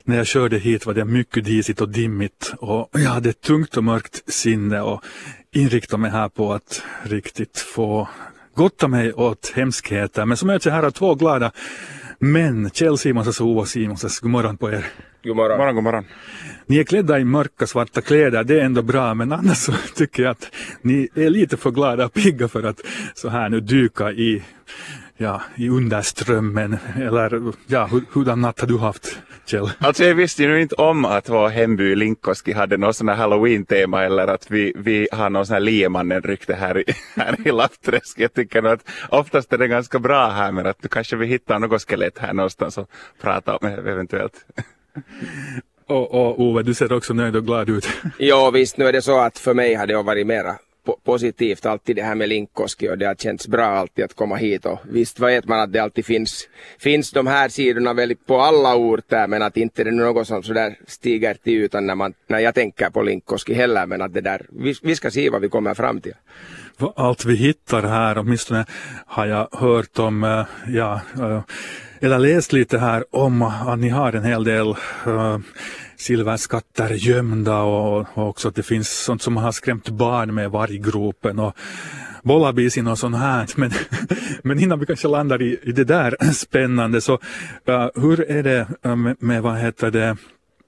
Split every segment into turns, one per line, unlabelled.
När jag körde hit var det mycket disigt och dimmigt och jag hade ett tungt och mörkt sinne och inriktade mig här på att riktigt få gotta mig åt hemskheter. Men så möter jag här av två glada män, Kjell Simonsson och Ove Simonsson. God morgon på er.
God morgon.
God morgon.
Ni är klädda i mörka svarta kläder, det är ändå bra, men annars så tycker jag att ni är lite för glada och pigga för att så här nu dyka i underströmmen. Eller hurdan natt har du haft, Kjell?
Alltså jag visste ju inte om att vår hemby Linkoski hade någon sån här Halloween-tema eller att vi har någon sån här Liemannen-rykte här i Lappträsk. Jag tycker nog att oftast är det ganska bra här, men att kanske vi hittar något skelett här någonstans och pratar om eventuellt.
Och Ove, du ser också nöjd och glad ut.
Ja visst, nu är det så att för mig har det varit mera positivt alltid det här med Linkoski, och det har känts bra alltid att komma hit, och visst vet man att det alltid finns de här sidorna väl på alla orter, men att inte det är något som så där stiger till utan när jag tänker på Linkoski heller, men att det där vi ska se vad vi kommer fram till.
Allt vi hittar här, åtminstone har jag hört om, eller läst lite här om att ni har en hel del silverskatter gömda och också att det finns sånt som har skrämt barn med varggropen och bollabisin och sånt här. Men innan vi kanske landar i det där spännande, så hur är det med vad heter det?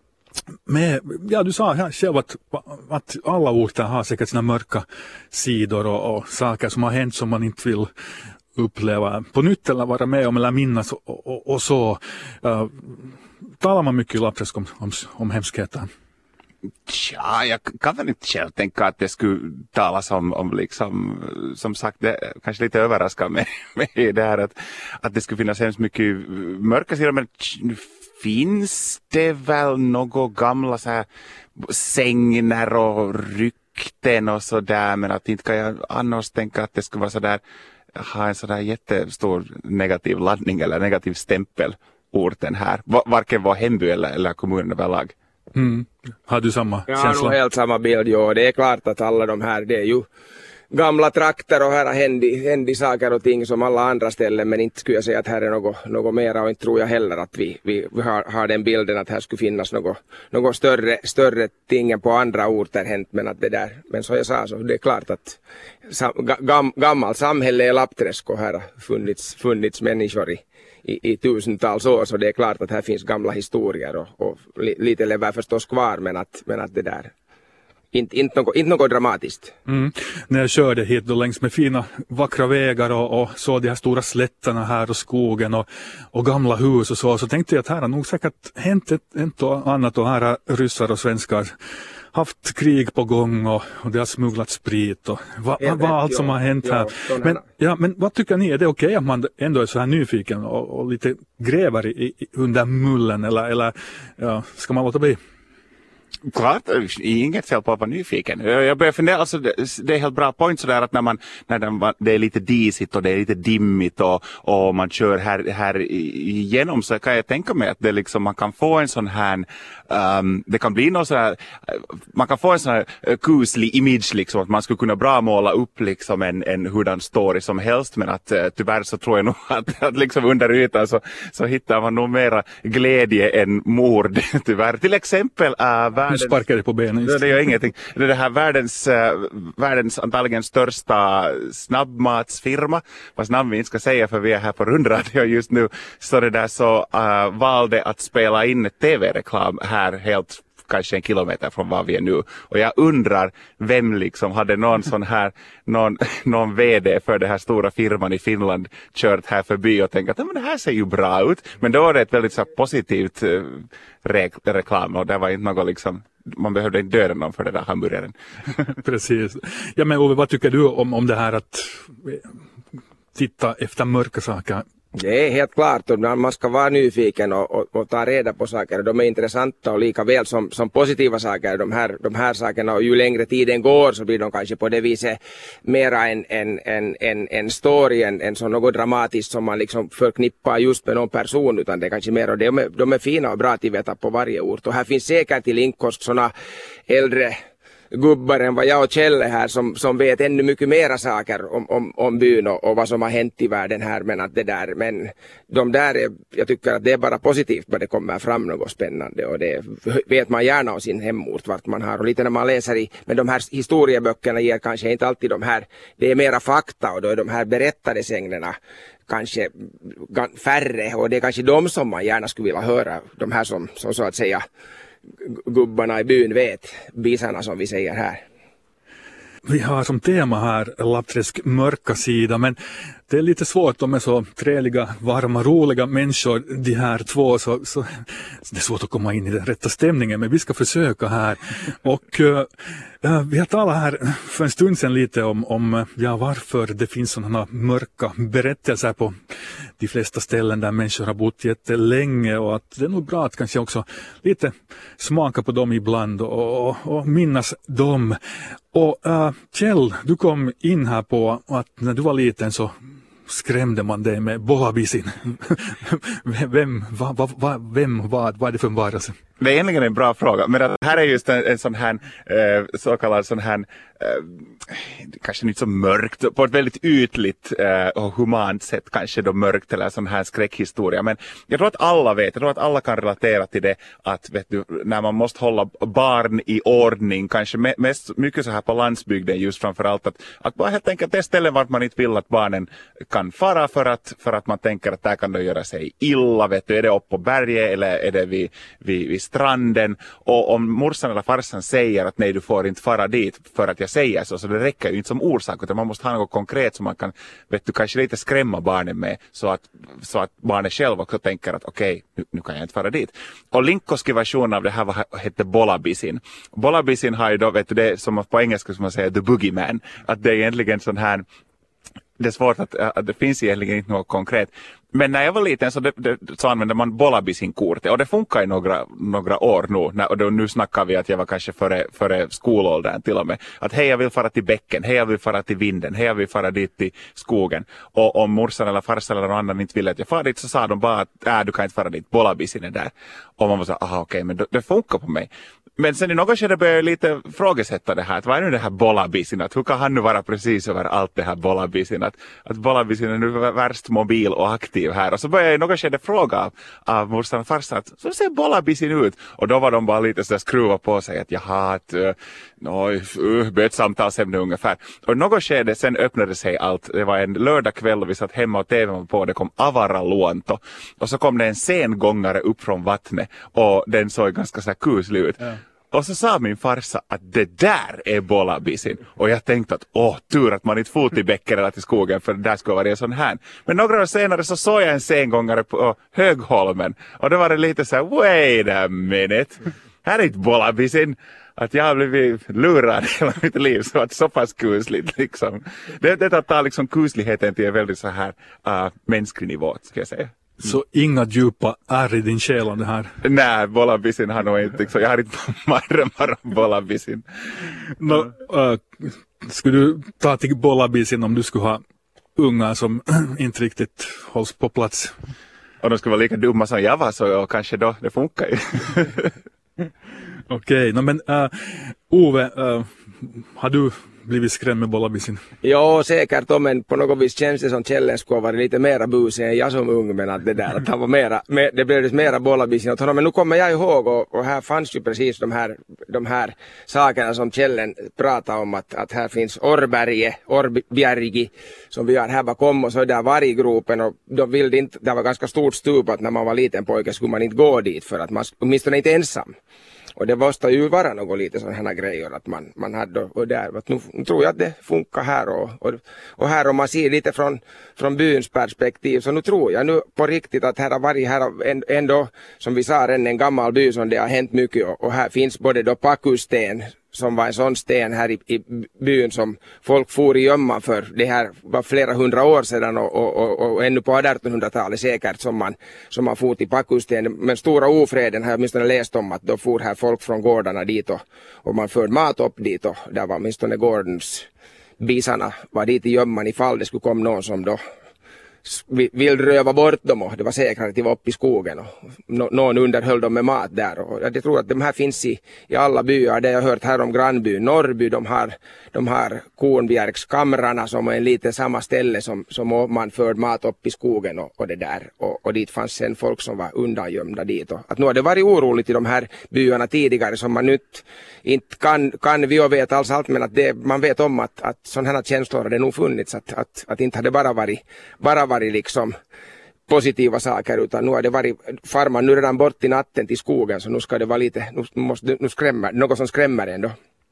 Du sa här själv att alla orter har säkert sina mörka sidor och saker som har hänt som man inte vill uppleva på nytt eller vara med om eller minnas och så. Talar man mycket i Lappträsk om hemskheter?
Ja, jag kan väl inte själv tänka att det skulle talas om liksom, som sagt, det kanske lite överraskar mig det här att det skulle finnas hemskt mycket mörka sidor, men finns det väl något gamla så här sängner och rykten och så där, men att inte kan jag annars tänka att det skulle vara så där, ha en så där jättestor negativ laddning eller negativ stämpel orten här, varken var hemby eller kommunen överlag.
Har du samma känsla?
Jag har nog helt samma bild, ja. Det är klart att alla de här, det är ju gamla trakter och här har hänt saker och ting som alla andra ställen, men inte skulle jag säga att här är något mera, och inte tror jag heller att vi har den bilden att här skulle finnas något större ting än på andra orter hänt, men att det där, men så jag sa så det är klart att gammalt samhälle är Lappträsk och här har funnits människor i tusentals år, så det är klart att här finns gamla historier och lite lever förstås kvar, men att det där inte något dramatiskt.
När jag körde hit då längs med fina vackra vägar och så de här stora slätterna här och skogen och gamla hus och så tänkte jag att här har nog säkert hänt ett och annat, och här har ryssar och svenskar haft krig på gång och det har smugglat sprit och vad allt som har hänt här. Men vad tycker ni, är det okej att man ändå är så här nyfiken och lite gräver under mullen eller ska man låta bli?
Klart, inget fel på att vara nyfiken. Jag börjar fundera, alltså det är helt bra point sådär att när det är lite disigt och det är lite dimmigt och man kör här igenom, så kan jag tänka mig att det liksom, man kan få en sån här det kan bli någon sån här, man kan få en sån här kuslig image liksom, att man skulle kunna bra måla upp liksom en hurdan story som helst, men att tyvärr så tror jag nog att liksom under ytan så hittar man nog mera glädje än mord tyvärr. Till exempel
nu sparkar det på benen just.
Det gör ingenting. Det är det här världens antagligen största snabbmatsfirma, vars namn vi inte ska säga för vi är här på rundradio just nu, så det där så valde att spela in tv-reklam här helt kanske 1 kilometer från var vi är nu. Och jag undrar vem liksom hade någon sån här, någon vd för den här stora firman i Finland kört här förbi och tänkt att men det här ser ju bra ut. Men då var det ett väldigt så positivt reklam, och det var inte något liksom, man behövde inte döda någon för den där hamburgaren.
Precis. Ja, men Ove, vad tycker du om det här att titta efter mörka saker?
Det är helt klart, och man ska vara nyfiken och ta reda på saker. De är intressanta och lika väl som positiva saker. De här sakerna, och ju längre tiden går så blir de kanske på det viset mera en story, en sån något dramatiskt som man liksom förknippar just med någon person, utan det är kanske mer, och de är fina och bra att veta på varje ort. Och här finns säkert i Linkosk såna äldre gubbar än vad jag och Kjelle här som vet ännu mycket mera saker om byn och vad som har hänt i världen här. Men att det där, men de där jag tycker att det är bara positivt vad det kommer fram något spännande, och det vet man gärna om sin hemort vart man har, och lite när man läser i, men de här historieböckerna ger kanske inte alltid de här, det är mera fakta, och då är de här berättade sägnerna kanske färre, och det är kanske de som man gärna skulle vilja höra, de här som så att säga gubbarna i byn vet, bisarna som vi säger här.
Vi har som tema här Lappträsk mörka sida, men det är lite svårt, de är så trevliga, varma, roliga människor de här två, så det är svårt att komma in i den rätta stämningen, men vi ska försöka här. Och vi har talat här för en stund sedan lite om varför det finns sådana mörka berättelser på de flesta ställen där människor har bott jättelänge, och att det är nog bra att kanske också lite smaka på dem ibland och minnas dem. Och Kjell, du kom in här på att när du var liten så skrämde man dig med Bolabisin. Vad är det för en varelse?
Det är egentligen en bra fråga, men det här är just en sån här så kallad sån här kanske inte så mörkt, på ett väldigt ytligt och humant sätt kanske då mörkt eller sån här skräckhistoria, men jag tror att alla vet, jag tror att alla kan relatera till det, att vet du, när man måste hålla barn i ordning, kanske mest mycket så här på landsbygden just framförallt, att bara helt enkelt det ställen vart man inte vill att barnen kan fara för att man tänker att där kan de göra sig illa, vet du, är det upp på berget eller är det vid stranden, och om morsan eller farsan säger att nej, du får inte fara dit för att jag säger så det räcker ju inte som orsak, utan man måste ha något konkret som man kan, vet du, kanske lite skrämma barnen med, så att barnen själva också tänker att okej, nu kan jag inte fara dit. Och Linkoski version av det här hette Bolabisin. Bolabisin har ju då, vet du, det som på engelska som man säger the boogeyman, att det är egentligen sån här, det är svårt att det finns egentligen inte något konkret. Men när jag var liten så använde man Bolabisin-kortet, och det funkar i några år nu. Och nu snackar vi att jag var kanske före skolåldern till och med. Att hej, jag vill fara till bäcken, hej, jag vill fara till vinden, hej, jag vill fara dit till skogen. Och om morsan eller farsan eller någon annan inte ville att jag far dit, så sa de bara att du kan inte fara dit, Bolabisin är där. Och man var så, okej, men det funkar på mig. Men sen i något skede började jag lite frågesätta det här. Att vad är nu det här Bolabisin? Att hur kan han nu vara precis över allt det här Bolabisin? Att Bolabisin är nu värst mobil och aktiv här. Och så började jag i något skede fråga av morsan och farsan att så ser Bolabisin ut? Och då var de bara lite så där skruva på sig att jaha, ett samtalsämne ungefär. Och i något skede sen öppnade sig allt. Det var en lördagkväll och vi satt hemma och tvn på. Det kom Avara Luonto. Och så kom det en sengångare upp från vattnet. Och den såg ganska så här kuslig ut. Ja. Och så sa min farsa att det där är Bolabisin. Och jag tänkte att tur att man inte fot i bäcken eller till skogen, för det där skulle vara en sån här. Men några år senare så såg jag en sengångare på Högholmen. Och då var det lite så här, wait a minute. Här är inte Bolabisin. Att jag har blivit lurad hela mitt liv, så att så pass kusligt liksom. Det tar liksom kusligheten till en väldigt så här mänsklig nivå, ska jag säga.
Så inga djupa är i din själ om det här?
Nej, Bolabisin har nog inte. Så jag har inte marmar om Bolabisin.
Skulle du ta till Bolabisin om du skulle ha unga som inte riktigt hålls på plats?
Och de skulle vara lika dumma som jag var, så kanske då det funkar ju.
Okej, men Ove, har du blivit skrämd med Bolabisin?
Ja, säkert, men på något vis känns det som Kjellen skulle vara lite mera busig än jag som ung, men att det där, att han var det blev mera Bolabisin åt honom. Men nu kommer jag ihåg, och här fanns ju precis de här sakerna som Kjellen pratade om, att här finns Orrbjergi som vi har här bakom, och så är där varggropen, och de ville inte, det var ganska stort stup att när man var liten pojke skulle man inte gå dit, för att man åtminstone inte ensam. Och det måste ju vara något lite sådana här grejer att man hade, och där, nu tror jag att det funkar här, och här om man ser lite från byns perspektiv, så nu tror jag nu på riktigt att här har varit här ändå, som vi sa, en gammal by som det har hänt mycket, och här finns både då Pakusten som var en sån sten här i byn som folk for i gömman för. Det här var flera hundra år sedan, och ännu på 1800-talet säkert som man for till Pakusten. Men stora ofreden har jag åtminstone läst om, att då for här folk från gårdarna dit, och man förde mat upp dit, och där var åtminstone gårdens bisarna var dit i gömman ifall det skulle komma någon som då vill röva bort dem och det var säkrare att de var uppe i skogen och någon underhöll dem med mat där. Och jag tror att de här finns i alla byar. Det jag har hört här om grannby Norrby, de har kornbjärkskamrarna som är en lite samma ställe som man förde mat upp i skogen och det där. Och dit fanns sen folk som var undangömda dit. Och att nu har det varit oroligt i de här byarna tidigare som man nu inte kan vi och vet allt, men att man vet om att sådana här känslor har det nog funnits, att inte hade bara varit liksom positiva saker, utan nu har det varit farman nu redan bort i natten till skogen, så nu ska det vara lite, nu skrämmer, något som skrämmer ändå.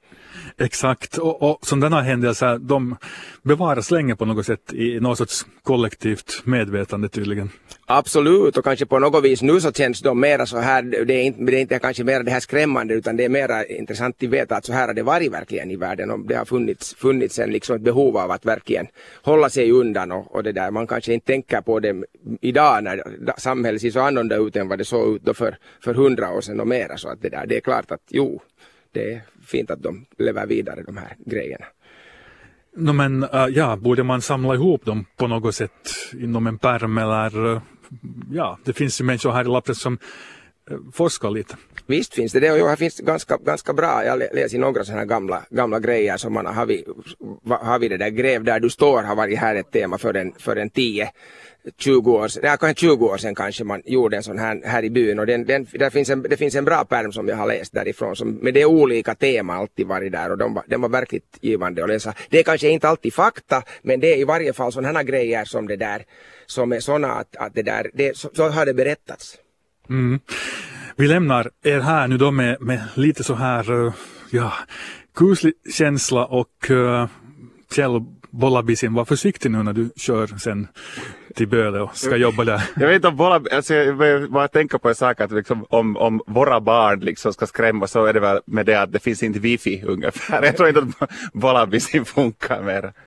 Exakt, och sådana händelser, de bevaras länge på något sätt i något sorts kollektivt medvetande tydligen.
Absolut, och kanske på något vis nu så känns de mera så här, det är inte kanske mera det här skrämmande, utan det är mera intressant att veta att så här har det varit verkligen i världen, och det har funnits en liksom ett behov av att verkligen hålla sig undan och det där. Man kanske inte tänker på det idag när samhället ser så annorlunda ut än vad det såg ut då för 100 år sedan och mera, så att det är klart att det är fint att de lever vidare, de här grejerna.
No, men borde man samla ihop dem på något sätt inom en pärm eller det finns ju människor här i Lappland som forskar lite.
Visst finns det och här finns ganska bra, jag läser några sådana här gamla grejer som man har vid det där gräv där du står har varit här ett tema för en 10-20 år sedan, kanske 20 år sedan kanske man gjorde en sån här i byn, och det finns en bra pärm som jag har läst därifrån men det är olika tema alltid varit där, och den var verkligt givande att läsa. Det är kanske inte alltid fakta, men det är i varje fall sådana här grejer som det där som är sådana att det där så har det berättats.
Mm. Vi lämnar er här nu då med lite så här kuslig känsla, och Kjell Bollabisin, var försiktig nu när du kör sen till Böle och ska jobba där.
Jag vet inte om jag vill bara tänka på en sak att liksom, om våra barn liksom ska skrämma, så är det väl med det att det finns inte wifi ungefär. Jag tror inte att Bollabisin funkar mer.